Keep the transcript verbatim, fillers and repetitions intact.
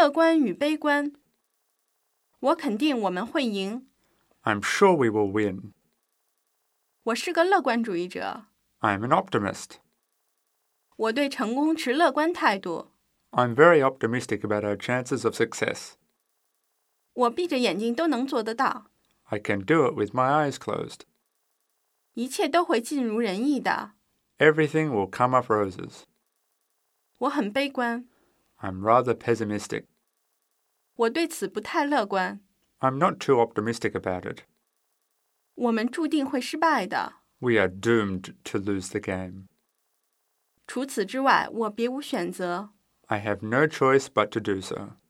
乐观与悲观。我肯定我们会赢。 I'm sure we will win. 我是个乐观主义者。 I'm an optimist. 我对成功持乐观态度。 I'm very optimistic about our chances of success. 我闭着眼睛都能做得到。 I can do it with my eyes closed. 一切都会尽如人意的。 Everything will come up roses. 我很悲观。 I'm rather pessimistic. 我对此不太乐观。 I'm not too optimistic about it. 我们注定会失败的。 We are doomed to lose the game. 除此之外，我别无选择。 I have no choice but to do so.